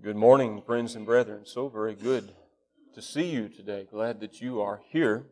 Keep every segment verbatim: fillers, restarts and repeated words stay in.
Good morning, friends and brethren. So very good to see you today. Glad that you are here.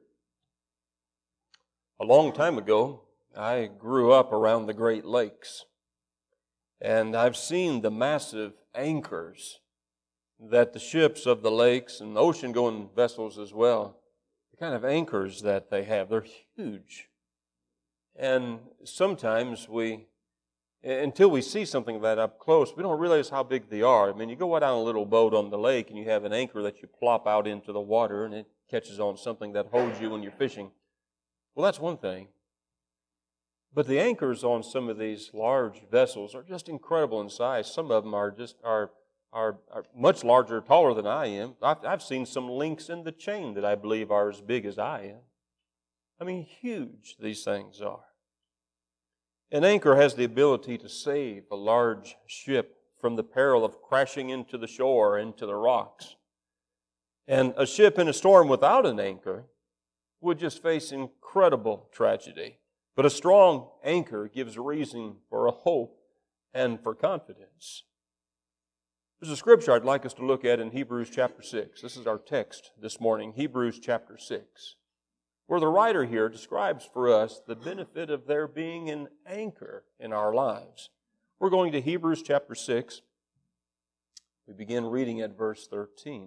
A long time ago, I grew up around the Great Lakes, and I've seen the massive anchors that the ships of the lakes and ocean-going vessels as well, the kind of anchors that they have, they're huge. And sometimes we Until we see something of that up close, we don't realize how big they are. I mean, you go out on a little boat on the lake and you have an anchor that you plop out into the water and it catches on something that holds you when you're fishing. Well, that's one thing. But the anchors on some of these large vessels are just incredible in size. Some of them are just are are, are much larger, taller than I am. I've, I've seen some links in the chain that I believe are as big as I am. I mean, huge these things are. An anchor has the ability to save a large ship from the peril of crashing into the shore, into the rocks. And a ship in a storm without an anchor would just face incredible tragedy. But a strong anchor gives reason for a hope and for confidence. There's a scripture I'd like us to look at in Hebrews chapter six. This is our text this morning, Hebrews chapter six. Where the writer here describes for us the benefit of there being an anchor in our lives. We're going to Hebrews chapter six. We begin reading at verse thirteen.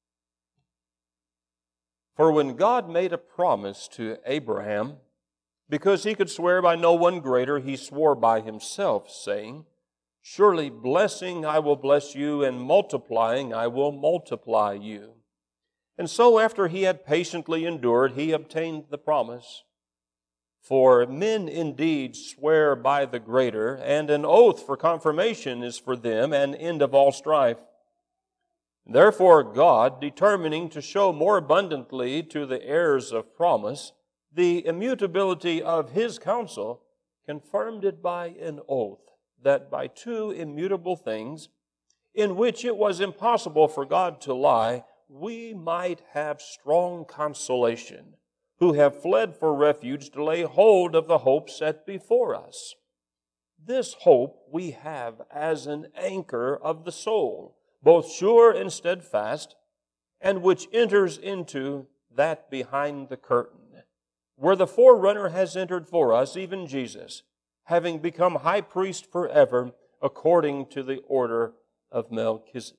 For when God made a promise to Abraham, because he could swear by no one greater, he swore by himself, saying, Surely blessing I will bless you, and multiplying I will multiply you. And so after he had patiently endured, he obtained the promise. For men indeed swear by the greater, and an oath for confirmation is for them an end of all strife. Therefore God, determining to show more abundantly to the heirs of promise the immutability of his counsel, confirmed it by an oath, that by two immutable things, in which it was impossible for God to lie, we might have strong consolation, who have fled for refuge to lay hold of the hope set before us. This hope we have as an anchor of the soul, both sure and steadfast, and which enters into that behind the curtain, where the forerunner has entered for us, even Jesus, having become high priest forever, according to the order of Melchizedek.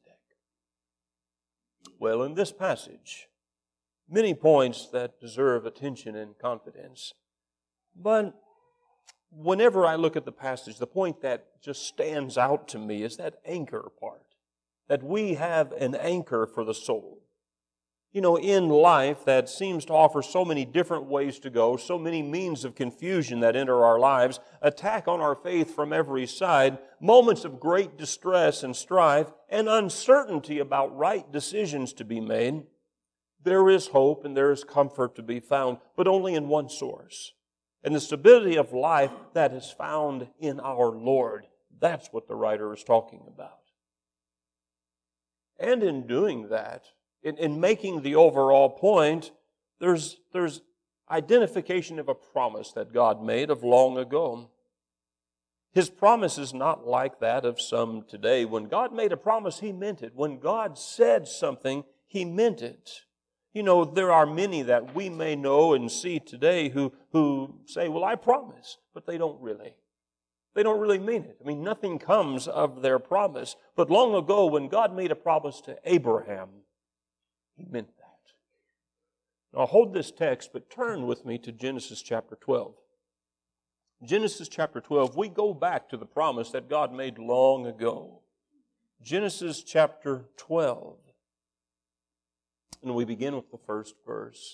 Well, in this passage, many points that deserve attention and confidence. But whenever I look at the passage, the point that just stands out to me is that anchor part. That we have an anchor for the soul. You know, in life that seems to offer so many different ways to go, so many means of confusion that enter our lives, attack on our faith from every side, moments of great distress and strife, and uncertainty about right decisions to be made, there is hope and there is comfort to be found, but only in one source. And the stability of life that is found in our Lord. That's what the writer is talking about. And in doing that, In, in making the overall point, there's, there's identification of a promise that God made of long ago. His promise is not like that of some today. When God made a promise, He meant it. When God said something, He meant it. You know, there are many that we may know and see today who, who say, well, I promise, but they don't really. They don't really mean it. I mean, nothing comes of their promise. But long ago, when God made a promise to Abraham, He meant that. Now hold this text, but turn with me to Genesis chapter twelve. Genesis chapter twelve, we go back to the promise that God made long ago. Genesis chapter twelve. And we begin with the first verse.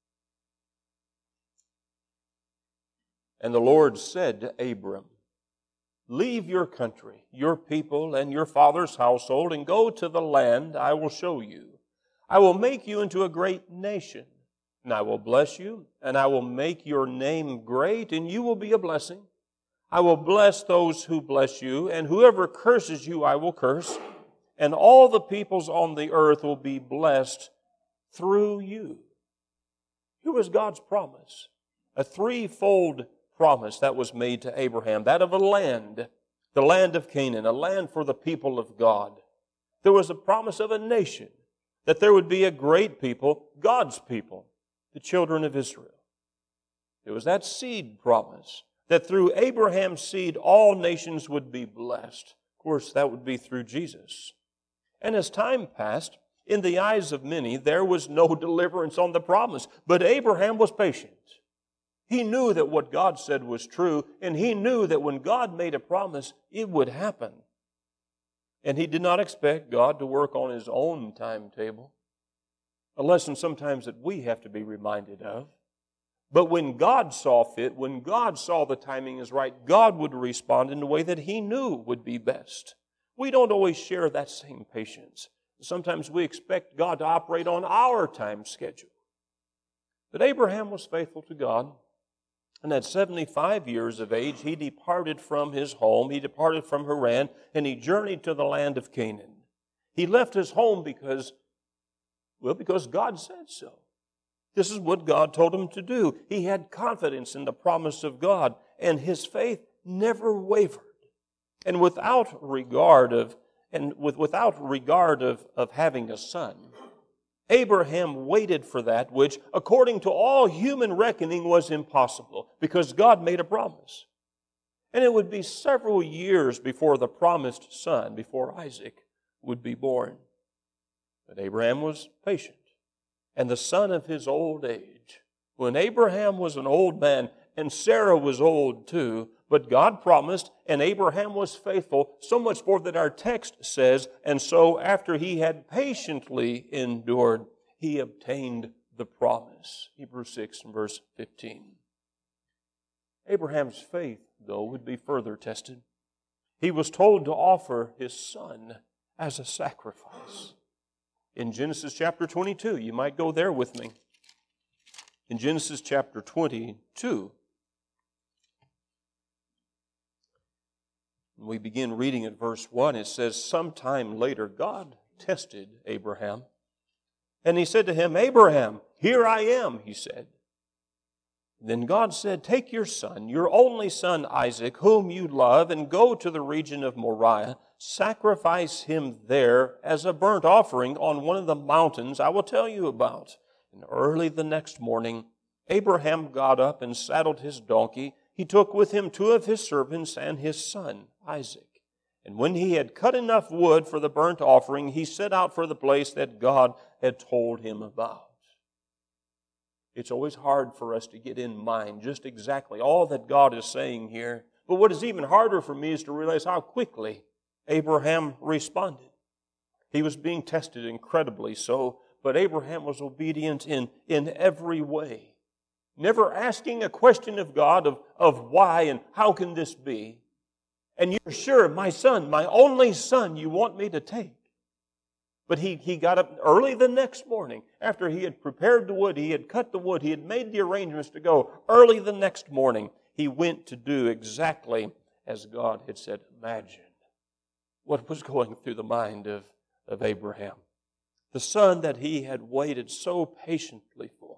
And the Lord said to Abram, Leave your country, your people, and your father's household, and go to the land I will show you. I will make you into a great nation, and I will bless you, and I will make your name great, and you will be a blessing. I will bless those who bless you, and whoever curses you I will curse, and all the peoples on the earth will be blessed through you. Here was God's promise, a threefold promise that was made to Abraham, that of a land, the land of Canaan, a land for the people of God. There was a promise of a nation, that there would be a great people, God's people, the children of Israel. There was that seed promise, that through Abraham's seed all nations would be blessed. Of course, that would be through Jesus. And as time passed, in the eyes of many, there was no deliverance on the promise. But Abraham was patient. He knew that what God said was true, and he knew that when God made a promise, it would happen. And he did not expect God to work on His own timetable, a lesson sometimes that we have to be reminded of. But when God saw fit, when God saw the timing is right, God would respond in a way that He knew would be best. We don't always share that same patience. Sometimes we expect God to operate on our time schedule. But Abraham was faithful to God. And at seventy-five years of age, he departed from his home, he departed from Haran, and he journeyed to the land of Canaan. He left his home because, well, because God said so. This is what God told him to do. He had confidence in the promise of God, and his faith never wavered. And without regard of, and with, without regard of, of having a son, Abraham waited for that which, according to all human reckoning, was impossible, because God made a promise. And it would be several years before the promised son, before Isaac, would be born. But Abraham was patient. And the son of his old age, when Abraham was an old man, and Sarah was old too, but God promised, and Abraham was faithful, so much more that our text says, and so after he had patiently endured, he obtained the promise. Hebrews six and verse fifteen. Abraham's faith, though, would be further tested. He was told to offer his son as a sacrifice. In Genesis chapter twenty-two, you might go there with me. In Genesis chapter twenty-two, we begin reading at verse one. It says, sometime later God tested Abraham. And He said to him, Abraham, here I am, He said. Then God said, take your son, your only son Isaac, whom you love, and go to the region of Moriah. Sacrifice him there as a burnt offering on one of the mountains I will tell you about. And early the next morning, Abraham got up and saddled his donkey. He took with him two of his servants and his son, Isaac. And when he had cut enough wood for the burnt offering, he set out for the place that God had told him about. It's always hard for us to get in mind just exactly all that God is saying here. But what is even harder for me is to realize how quickly Abraham responded. He was being tested incredibly so, but Abraham was obedient in, in every way. Never asking a question of God of, of why and how can this be. And you're sure, my son, my only son, you want me to take. But he, he got up early the next morning. After he had prepared the wood, he had cut the wood, he had made the arrangements to go. Early the next morning, he went to do exactly as God had said. Imagine what was going through the mind of, of Abraham. The son that he had waited so patiently for.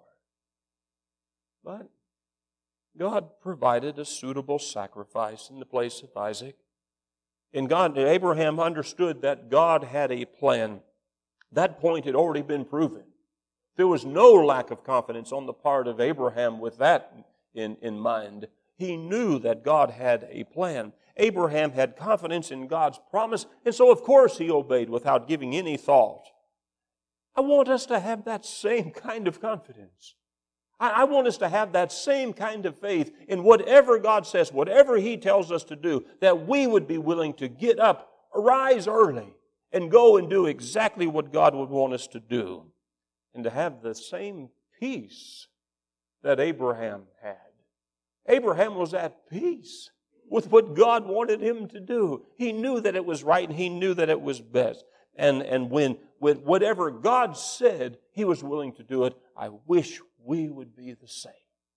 But God provided a suitable sacrifice in the place of Isaac. And God, Abraham understood that God had a plan. That point had already been proven. There was no lack of confidence on the part of Abraham with that in, in mind. He knew that God had a plan. Abraham had confidence in God's promise, and so of course he obeyed without giving any thought. I want us to have that same kind of confidence. I want us to have that same kind of faith in whatever God says, whatever He tells us to do, that we would be willing to get up, arise early, and go and do exactly what God would want us to do. And to have the same peace that Abraham had. Abraham was at peace with what God wanted him to do. He knew that it was right and he knew that it was best. And, and when with whatever God said, he was willing to do it. I wish we would be the same.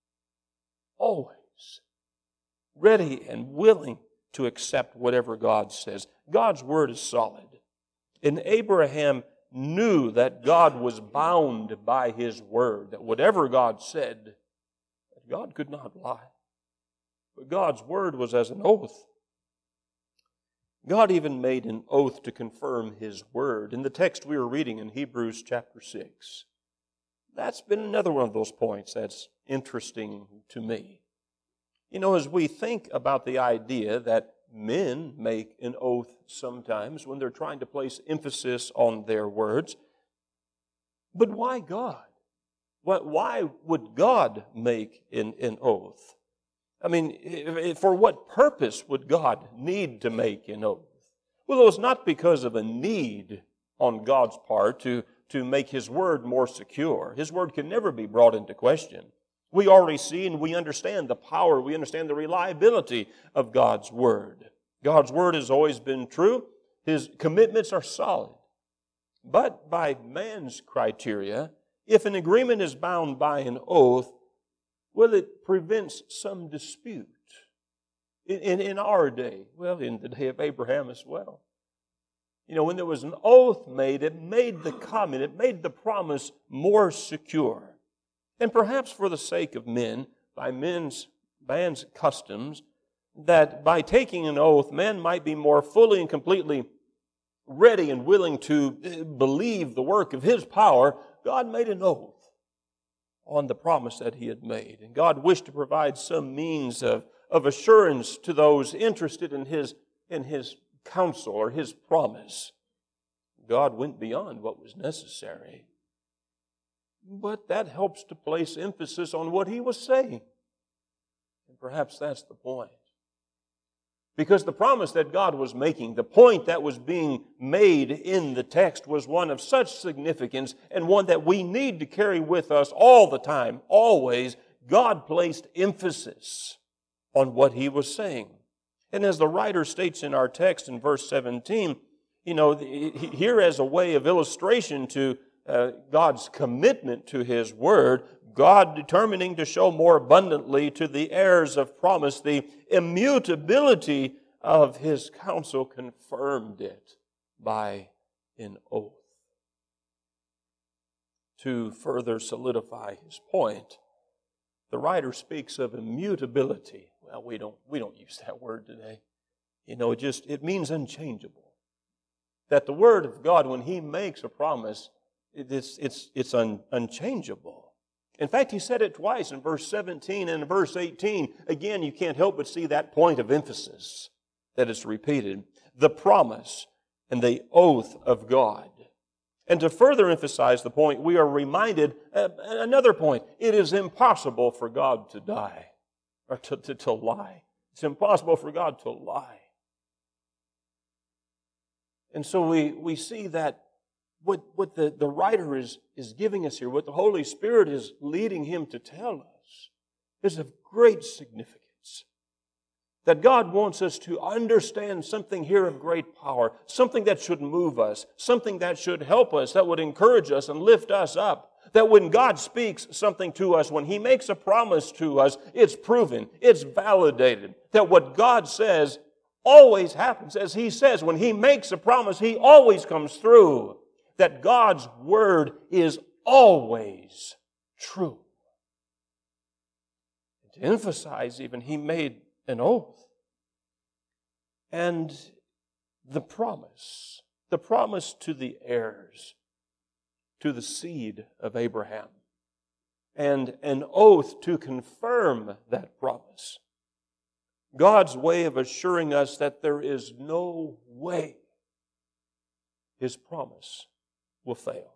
Always ready and willing to accept whatever God says. God's word is solid. And Abraham knew that God was bound by His word, that whatever God said, God could not lie. But God's word was as an oath. God even made an oath to confirm His word. In the text we were reading in Hebrews chapter six, that's been another one of those points that's interesting to me. You know, as we think about the idea that men make an oath sometimes when they're trying to place emphasis on their words, but why God? Why would God make an, an oath? I mean, for what purpose would God need to make an oath? Well, it was not because of a need on God's part to, to make His word more secure. His word can never be brought into question. We already see and we understand the power, we understand the reliability of God's word. God's word has always been true. His commitments are solid. But by man's criteria, if an agreement is bound by an oath, well, it prevents some dispute. In, in, in our day, well, in the day of Abraham as well. You know, when there was an oath made, it made the covenant, it made the promise more secure. And perhaps for the sake of men, by men's, man's customs, that by taking an oath, men might be more fully and completely ready and willing to believe the work of His power. God made an oath on the promise that He had made. And God wished to provide some means of, of assurance to those interested in His, in His counsel or His promise. God went beyond what was necessary. But that helps to place emphasis on what He was saying. And perhaps that's the point. Because the promise that God was making, the point that was being made in the text was one of such significance and one that we need to carry with us all the time, always. God placed emphasis on what He was saying. And as the writer states in our text in verse seventeen, you know, here as a way of illustration to uh, God's commitment to His word, God determining to show more abundantly to the heirs of promise the immutability of His counsel, confirmed it by an oath. To further solidify his point, the writer speaks of immutability. Well, we don't we don't use that word today. You know, it just it means unchangeable. That the Word of God, when He makes a promise, it's it's it's un, unchangeable. In fact, He said it twice in verse seventeen and in verse eighteen. Again, you can't help but see that point of emphasis that is repeated. The promise and the oath of God. And to further emphasize the point, we are reminded of another point. It is impossible for God to die, or to, to, to lie. It's impossible for God to lie. And so we, we see that what, what the, the writer is, is giving us here, what the Holy Spirit is leading him to tell us, is of great significance. That God wants us to understand something here of great power, something that should move us, something that should help us, that would encourage us and lift us up. That when God speaks something to us, when He makes a promise to us, it's proven, it's validated. That what God says always happens. As He says, when He makes a promise, He always comes through. That God's Word is always true. And to emphasize even, He made an oath. And the promise, the promise to the heirs, to the seed of Abraham, and an oath to confirm that promise. God's way of assuring us that there is no way His promise will fail.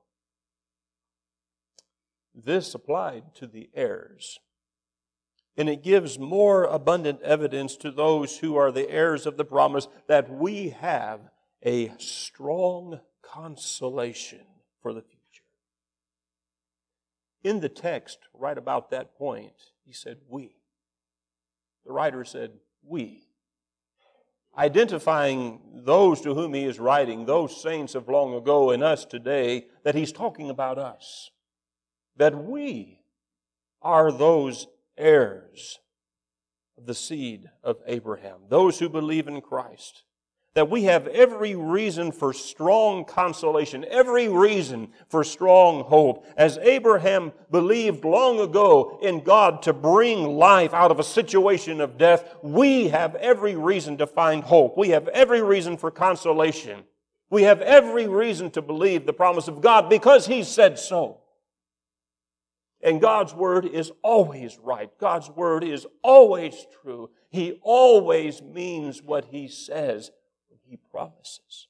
This applied to the heirs. And it gives more abundant evidence to those who are the heirs of the promise that we have a strong consolation for the future. In the text, right about that point, he said, we. The writer said, we. Identifying those to whom he is writing, those saints of long ago and us today, that he's talking about us. That we are those heirs of the seed of Abraham, those who believe in Christ, that we have every reason for strong consolation, every reason for strong hope. As Abraham believed long ago in God to bring life out of a situation of death, we have every reason to find hope. We have every reason for consolation. We have every reason to believe the promise of God because He said so. And God's Word is always right. God's Word is always true. He always means what He says. He promises.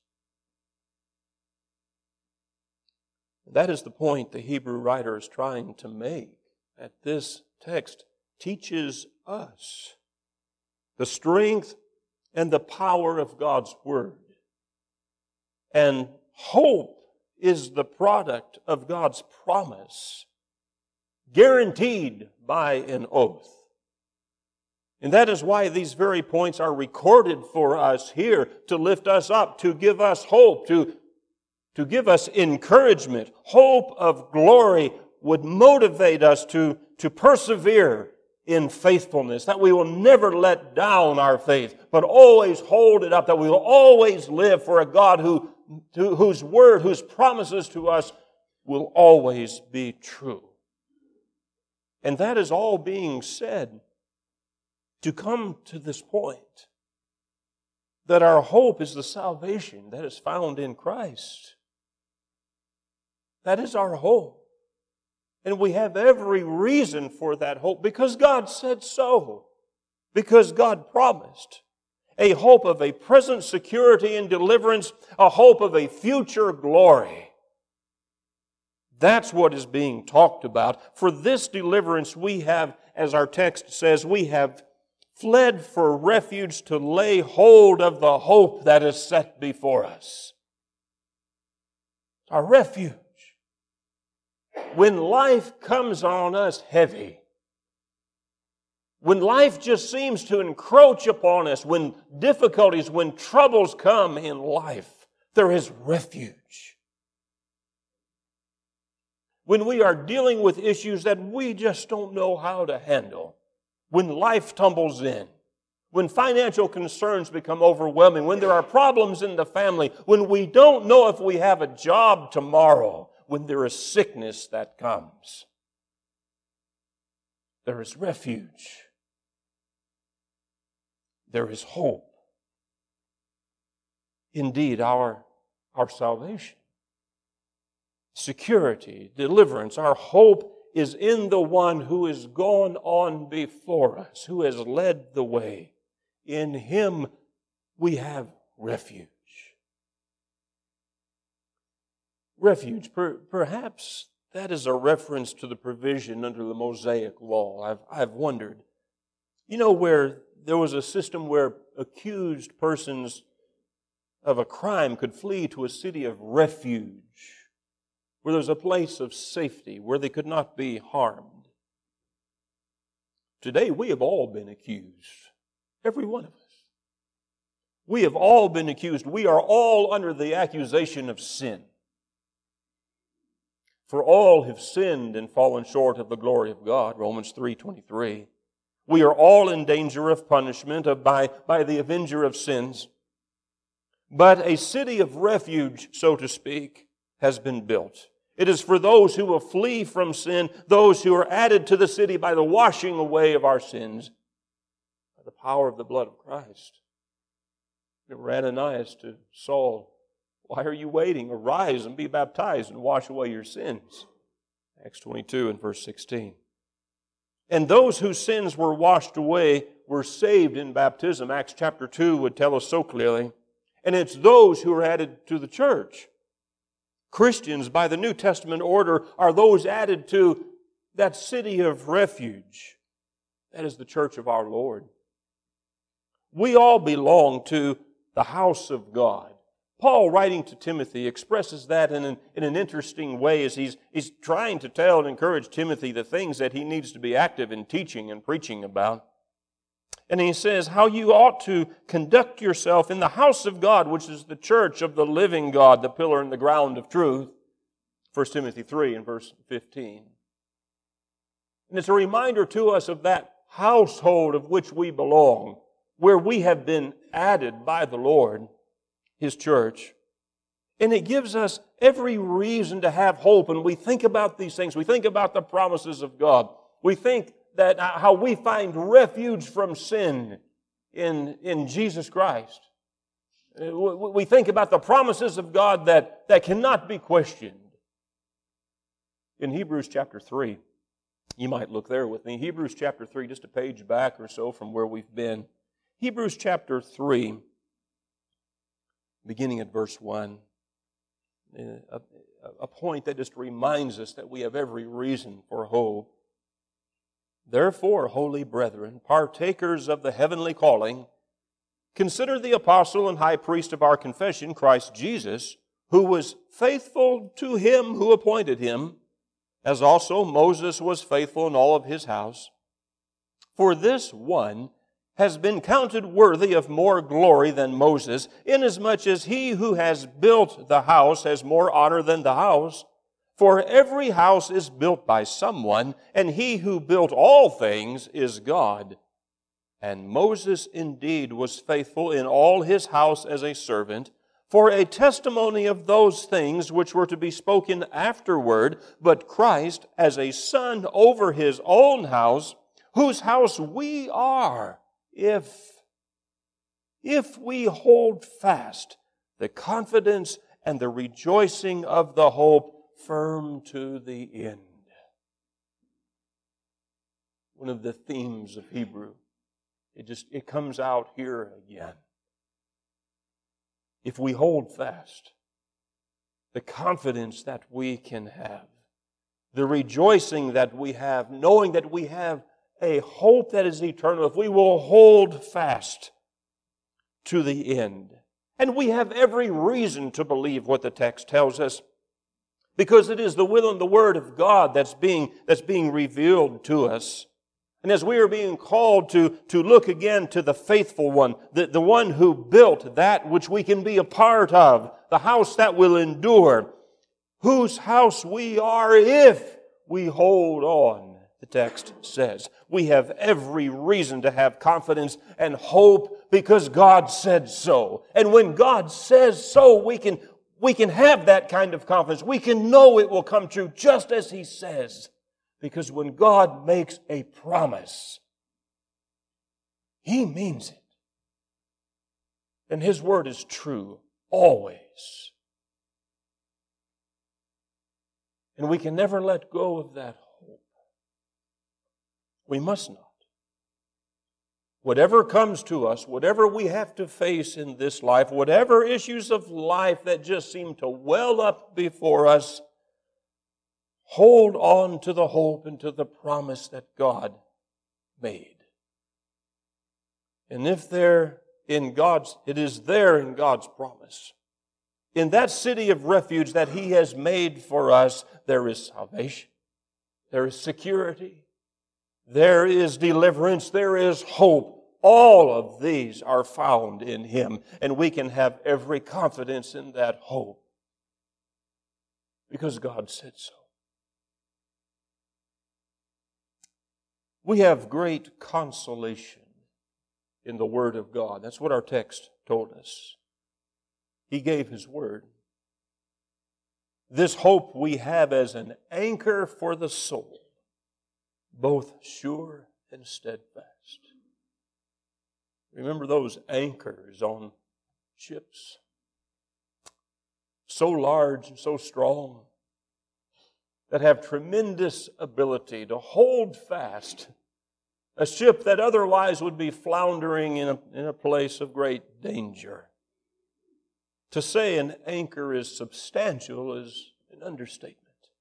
That is the point the Hebrew writer is trying to make. That this text teaches us the strength and the power of God's Word. And hope is the product of God's promise, guaranteed by an oath. And that is why these very points are recorded for us here to lift us up, to give us hope, to, to give us encouragement. Hope of glory would motivate us to, to persevere in faithfulness, that we will never let down our faith, but always hold it up, that we will always live for a God who, to, whose word, whose promises to us will always be true. And that is all being said to come to this point, that our hope is the salvation that is found in Christ. That is our hope. And we have every reason for that hope because God said so. Because God promised. A hope of a present security and deliverance, a hope of a future glory. That's what is being talked about. For this deliverance we have, as our text says, we have fled for refuge to lay hold of the hope that is set before us. Our refuge. When life comes on us heavy, when life just seems to encroach upon us, when difficulties, when troubles come in life, there is refuge. When we are dealing with issues that we just don't know how to handle, when life tumbles in, when financial concerns become overwhelming, when there are problems in the family, when we don't know if we have a job tomorrow, when there is sickness that comes, there is refuge. There is hope. Indeed, our, our salvation, security, deliverance, our hope is in the one who is gone on before us, who has led the way. In Him we have refuge. Refuge, per, perhaps that is a reference to the provision under the Mosaic Law. I've, I've wondered. You know, where there was a system where accused persons of a crime could flee to a city of refuge, where there was a place of safety, where they could not be harmed. Today we have all been accused, every one of us. We have all been accused. We are all under the accusation of sin. For all have sinned and fallen short of the glory of God, Romans three twenty-three. We are all in danger of punishment of by, by the avenger of sins. But a city of refuge, so to speak, has been built. It is for those who will flee from sin, those who are added to the city by the washing away of our sins, by the power of the blood of Christ. Remember Ananias to Saul, why are you waiting? Arise and be baptized and wash away your sins. Acts twenty-two and verse sixteen. And those whose sins were washed away were saved in baptism. Acts chapter two would tell us so clearly. And it's those who are added to the church. Christians, by the New Testament order, are those added to that city of refuge. That is the church of our Lord. We all belong to the house of God. Paul, writing to Timothy, expresses that in an, in an interesting way as he's, he's trying to tell and encourage Timothy the things that he needs to be active in teaching and preaching about. And he says how you ought to conduct yourself in the house of God, which is the church of the living God, the pillar and the ground of truth. First Timothy three and verse fifteen. And it's a reminder to us of that household of which we belong, where we have been added by the Lord. His church. And it gives us every reason to have hope. And we think about these things. We think about the promises of God. We think that how we find refuge from sin in, in Jesus Christ. We think about the promises of God that, that cannot be questioned. In Hebrews chapter three, you might look there with me. Hebrews chapter three, just a page back or so from where we've been. Hebrews chapter three, beginning at verse one. A, a point that just reminds us that we have every reason for hope. Therefore, holy brethren, partakers of the heavenly calling, consider the apostle and high priest of our confession, Christ Jesus, who was faithful to him who appointed him, as also Moses was faithful in all of his house. For this one has been counted worthy of more glory than Moses, inasmuch as he who has built the house has more honor than the house. For every house is built by someone, and he who built all things is God. And Moses indeed was faithful in all his house as a servant, for a testimony of those things which were to be spoken afterward, but Christ as a son over his own house, whose house we are, if, if we hold fast the confidence and the rejoicing of the hope firm to the end. One of the themes of Hebrew, it just, it comes out here again. If we hold fast the confidence that we can have, the rejoicing that we have, knowing that we have a hope that is eternal, if we will hold fast to the end. And we have every reason to believe what the text tells us, because it is the will and the Word of God that's being, that's being revealed to us. And as we are being called to, to look again to the faithful one, the, the one who built that which we can be a part of, the house that will endure, whose house we are if we hold on, the text says. We have every reason to have confidence and hope because God said so. And when God says so, we can, we can have that kind of confidence. We can know it will come true just as He says. Because when God makes a promise, He means it. And His word is true always. And we can never let go of that hope. We must not. Whatever comes to us, whatever we have to face in this life, whatever issues of life that just seem to well up before us, hold on to the hope and to the promise that God made. And if there in God's, it is there in God's promise. In that city of refuge that He has made for us, there is salvation. There is security. There is deliverance. There is hope. All of these are found in Him. And we can have every confidence in that hope. Because God said so. We have great consolation in the Word of God. That's what our text told us. He gave His Word. This hope we have as an anchor for the soul, both sure and steadfast. Remember those anchors on ships? So large and so strong, that have tremendous ability to hold fast a ship that otherwise would be floundering in a, in a place of great danger. To say an anchor is substantial is an understatement.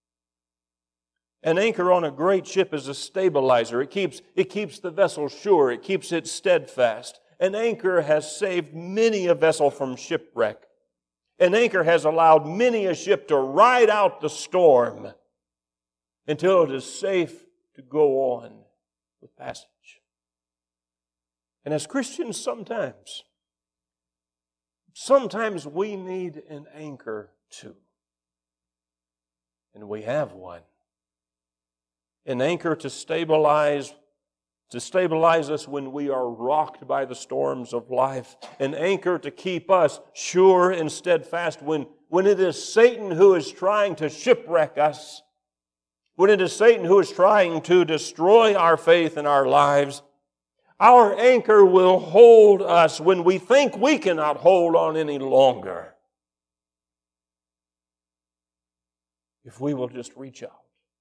An anchor on a great ship is a stabilizer. It keeps, it keeps the vessel sure. It keeps it steadfast. An anchor has saved many a vessel from shipwreck. An anchor has allowed many a ship to ride out the storm until it is safe to go on with passage. And as Christians, sometimes, sometimes we need an anchor too. And we have one. An anchor to stabilize, to stabilize us when we are rocked by the storms of life, an anchor to keep us sure and steadfast when, when it is Satan who is trying to shipwreck us, when it is Satan who is trying to destroy our faith and our lives. Our anchor will hold us when we think we cannot hold on any longer. If we will just reach out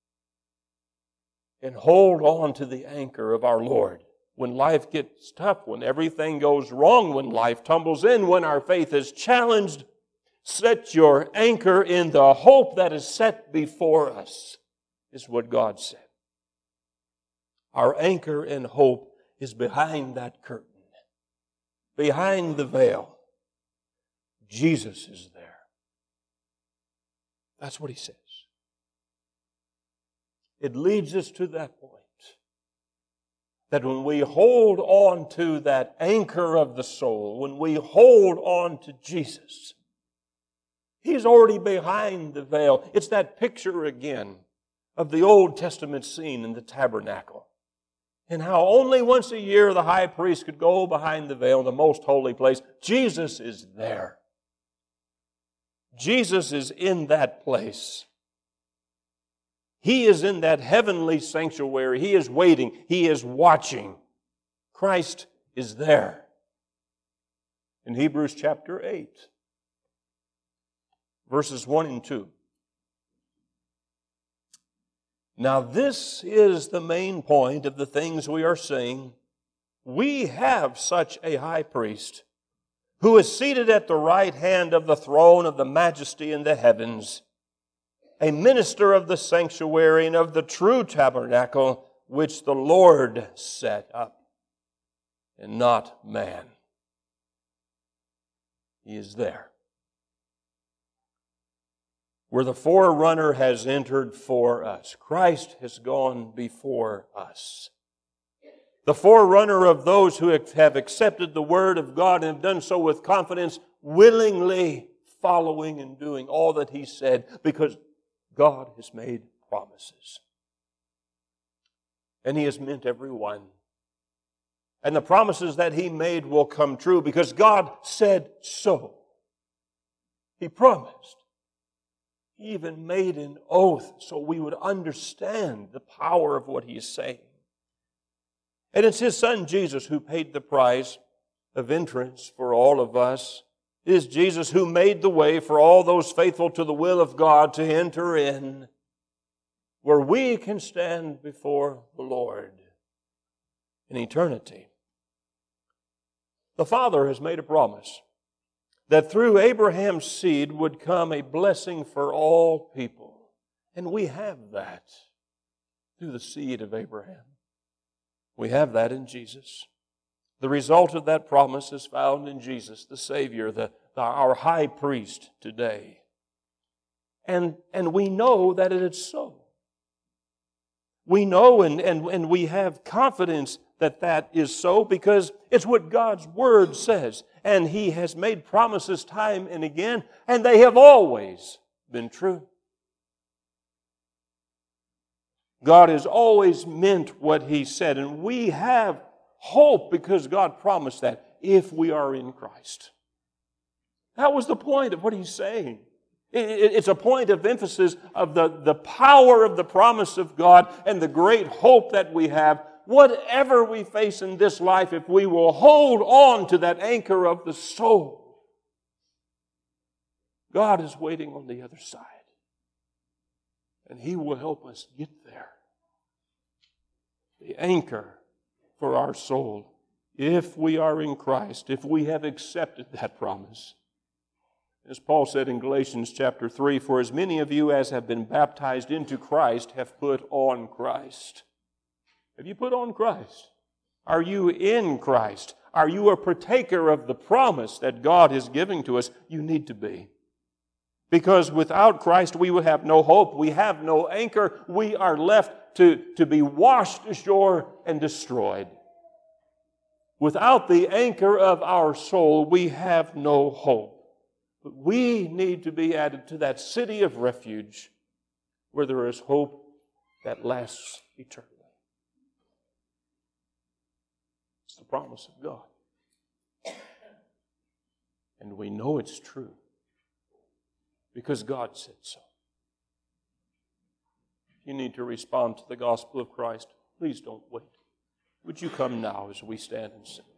and hold on to the anchor of our Lord. When life gets tough, when everything goes wrong, when life tumbles in, when our faith is challenged, set your anchor in the hope that is set before us, is what God said. Our anchor in hope is behind that curtain, behind the veil. Jesus is there. That's what he says. It leads us to that point that when we hold on to that anchor of the soul, when we hold on to Jesus, He's already behind the veil. It's that picture again of the Old Testament scene in the tabernacle, and how only once a year the high priest could go behind the veil in the most holy place. Jesus is there. Jesus is in that place. He is in that heavenly sanctuary. He is waiting. He is watching. Christ is there. In Hebrews chapter eight, verses one and two. Now this is the main point of the things we are saying. We have such a high priest who is seated at the right hand of the throne of the majesty in the heavens, a minister of the sanctuary and of the true tabernacle which the Lord set up, and not man. He is there. Where the forerunner has entered for us. Christ has gone before us. The forerunner of those who have accepted the Word of God and have done so with confidence, willingly following and doing all that He said, because God has made promises. And He has meant every one. And the promises that He made will come true because God said so. He promised. He even made an oath so we would understand the power of what He is saying. And it's His Son Jesus who paid the price of entrance for all of us. It is Jesus who made the way for all those faithful to the will of God to enter in, where we can stand before the Lord in eternity. The Father has made a promise that through Abraham's seed would come a blessing for all people. And we have that through the seed of Abraham. We have that in Jesus. The result of that promise is found in Jesus, the Savior, the, the, our high priest today. And, and we know that it is so. We know and, and, and we have confidence that that is so because it's what God's Word says. And He has made promises time and again, and they have always been true. God has always meant what He said, and we have hope because God promised that if we are in Christ. That was the point of what He's saying. It's a point of emphasis of the, the power of the promise of God and the great hope that we have. Whatever we face in this life, if we will hold on to that anchor of the soul, God is waiting on the other side. And He will help us get there. The anchor for our soul, if we are in Christ, if we have accepted that promise. As Paul said in Galatians chapter three, for as many of you as have been baptized into Christ have put on Christ. Have you put on Christ? Are you in Christ? Are you a partaker of the promise that God is giving to us? You need to be. Because without Christ we will have no hope. We have no anchor. We are left to, to be washed ashore and destroyed. Without the anchor of our soul, we have no hope. But we need to be added to that city of refuge where there is hope that lasts eternally. the promise of God. And we know it's true because God said so. If you need to respond to the gospel of Christ, please don't wait. Would you come now as we stand and sing?